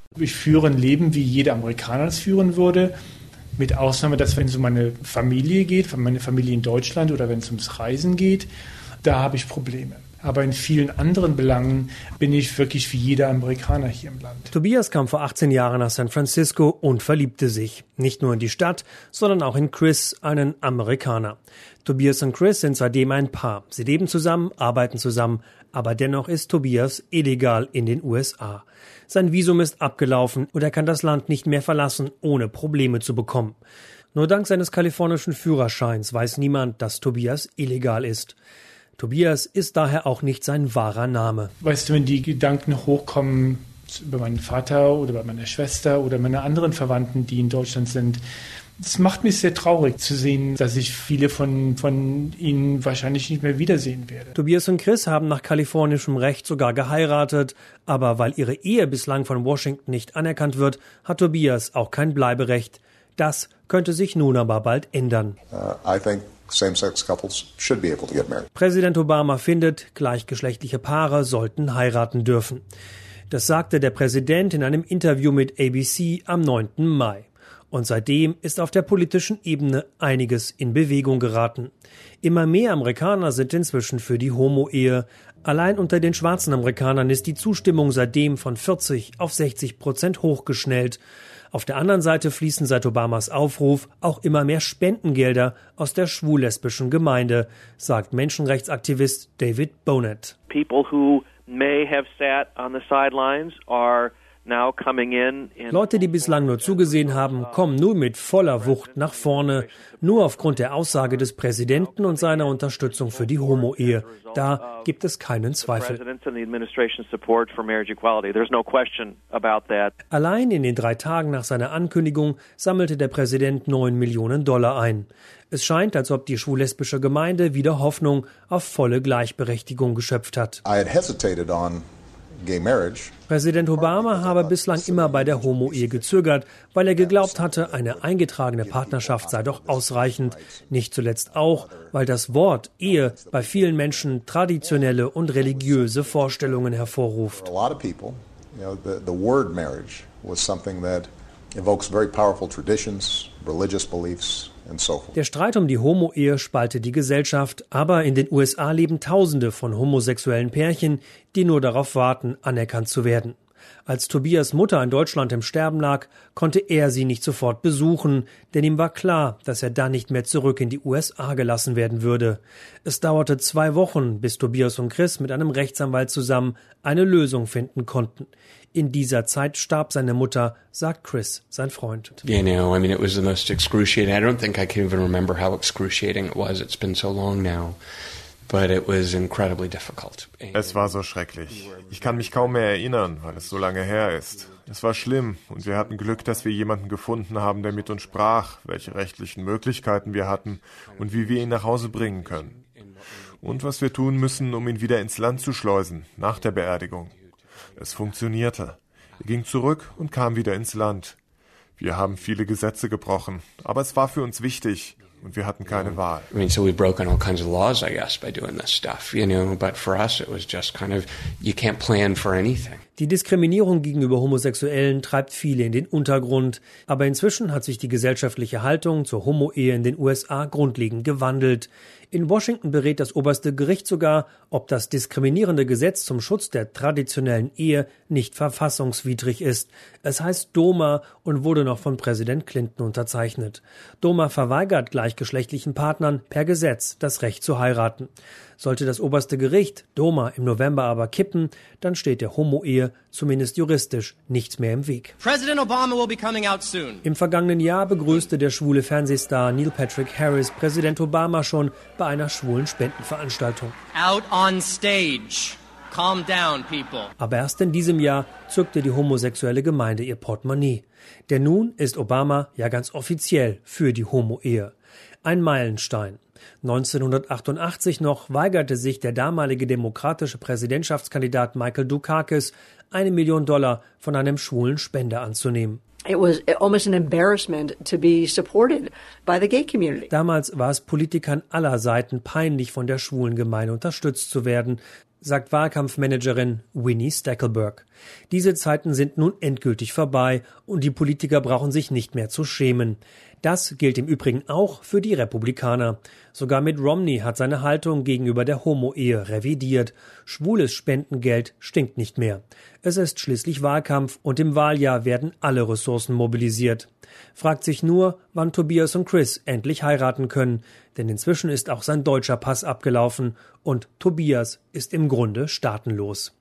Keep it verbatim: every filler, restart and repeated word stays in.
Ich führe ein Leben, wie jeder Amerikaner es führen würde. Mit Ausnahme, dass wenn es um meine Familie geht, meine Familie in Deutschland oder wenn es ums Reisen geht, da habe ich Probleme. Aber in vielen anderen Belangen bin ich wirklich wie jeder Amerikaner hier im Land. Tobias kam vor achtzehn Jahren nach San Francisco und verliebte sich. Nicht nur in die Stadt, sondern auch in Chris, einen Amerikaner. Tobias und Chris sind seitdem ein Paar. Sie leben zusammen, arbeiten zusammen, aber dennoch ist Tobias illegal in den U S A. Sein Visum ist abgelaufen und er kann das Land nicht mehr verlassen, ohne Probleme zu bekommen. Nur dank seines kalifornischen Führerscheins weiß niemand, dass Tobias illegal ist. Tobias ist daher auch nicht sein wahrer Name. Weißt du, wenn die Gedanken hochkommen über meinen Vater oder bei meiner Schwester oder meine anderen Verwandten, die in Deutschland sind, es macht mich sehr traurig zu sehen, dass ich viele von, von ihnen wahrscheinlich nicht mehr wiedersehen werde. Tobias und Chris haben nach kalifornischem Recht sogar geheiratet, aber weil ihre Ehe bislang von Washington nicht anerkannt wird, hat Tobias auch kein Bleiberecht. Das könnte sich nun aber bald ändern. Uh, I think same-sex couples should be able to get married. Präsident Obama findet, gleichgeschlechtliche Paare sollten heiraten dürfen. Das sagte der Präsident in einem Interview mit A B C am neunten Mai. Und seitdem ist auf der politischen Ebene einiges in Bewegung geraten. Immer mehr Amerikaner sind inzwischen für die Homo-Ehe. Allein unter den schwarzen Amerikanern ist die Zustimmung seitdem von vierzig auf sechzig Prozent hochgeschnellt. Auf der anderen Seite fließen seit Obamas Aufruf auch immer mehr Spendengelder aus der schwul-lesbischen Gemeinde, sagt Menschenrechtsaktivist David Bonnet. People who may have sat on the sidelines are now coming in. Leute, die bislang nur zugesehen haben, kommen nun mit voller Wucht nach vorne, nur aufgrund der Aussage des Präsidenten und seiner Unterstützung für die Homo-Ehe. Da gibt es keinen Zweifel. Allein in den drei Tagen nach seiner Ankündigung sammelte der Präsident neun Millionen Dollar ein. Es scheint, als ob die schwul-lesbische Gemeinde wieder Hoffnung auf volle Gleichberechtigung geschöpft hat. I had hesitated on gay marriage. Präsident Obama habe bislang immer bei der Homo-Ehe gezögert, weil er geglaubt hatte, eine eingetragene Partnerschaft sei doch ausreichend. Nicht zuletzt auch, weil das Wort Ehe bei vielen Menschen traditionelle und religiöse Vorstellungen hervorruft. For a lot of people, you know, the, the word marriage was something that evokes very powerful traditions, religious beliefs. Der Streit um die Homo-Ehe spaltet die Gesellschaft, aber in den U S A leben Tausende von homosexuellen Pärchen, die nur darauf warten, anerkannt zu werden. Als Tobias Mutter in Deutschland im Sterben lag, konnte er sie nicht sofort besuchen, denn ihm war klar, dass er dann nicht mehr zurück in die U S A gelassen werden würde. Es dauerte zwei Wochen, bis Tobias und Chris mit einem Rechtsanwalt zusammen eine Lösung finden konnten. In dieser Zeit starb seine Mutter, sagt Chris, sein Freund. You know, I mean, it was the most excruciating. I don't think I can even remember how excruciating it was. It's been so long now. But it was incredibly difficult. Es war so schrecklich. Ich kann mich kaum mehr erinnern, weil es so lange her ist. Es war schlimm und wir hatten Glück, dass wir jemanden gefunden haben, der mit uns sprach, welche rechtlichen Möglichkeiten wir hatten und wie wir ihn nach Hause bringen können. Und was wir tun müssen, um ihn wieder ins Land zu schleusen, nach der Beerdigung. Es funktionierte. Er ging zurück und kam wieder ins Land. Wir haben viele Gesetze gebrochen, aber es war für uns wichtig. Und wir hatten keine Wahl. I mean, so we've broken all kinds of laws, I guess, by doing this stuff, you know. But for us, it was just kind of, you can't plan for anything. Die Diskriminierung gegenüber Homosexuellen treibt viele in den Untergrund. Aber inzwischen hat sich die gesellschaftliche Haltung zur Homo-Ehe in den U S A grundlegend gewandelt. In Washington berät das oberste Gericht sogar, ob das diskriminierende Gesetz zum Schutz der traditionellen Ehe nicht verfassungswidrig ist. Es heißt DOMA und wurde noch von Präsident Clinton unterzeichnet. DOMA verweigert gleichgeschlechtlichen Partnern per Gesetz das Recht zu heiraten. Sollte das oberste Gericht DOMA im November aber kippen, dann steht der Homo-Ehe zumindest juristisch nichts mehr im Weg. President Obama will be coming out soon. Im vergangenen Jahr begrüßte der schwule Fernsehstar Neil Patrick Harris Präsident Obama schon bei einer schwulen Spendenveranstaltung. Out on stage. Calm down, people. Aber erst in diesem Jahr zückte die homosexuelle Gemeinde ihr Portemonnaie. Denn nun ist Obama ja ganz offiziell für die Homo-Ehe. Ein Meilenstein. neunzehnhundertachtundachtzig noch weigerte sich der damalige demokratische Präsidentschaftskandidat Michael Dukakis, eine Million Dollar von einem schwulen Spender anzunehmen. It was almost an embarrassment to be supported by the gay community. Damals war es Politikern aller Seiten peinlich, von der schwulen Gemeinde unterstützt zu werden. sagt Wahlkampfmanagerin Winnie Stackelberg. Diese Zeiten sind nun endgültig vorbei und die Politiker brauchen sich nicht mehr zu schämen. Das gilt im Übrigen auch für die Republikaner. Sogar Mitt Romney hat seine Haltung gegenüber der Homo-Ehe revidiert. Schwules Spendengeld stinkt nicht mehr. Es ist schließlich Wahlkampf und im Wahljahr werden alle Ressourcen mobilisiert. Fragt sich nur, wann Tobias und Chris endlich heiraten können, denn inzwischen ist auch sein deutscher Pass abgelaufen und Tobias ist im Grunde staatenlos.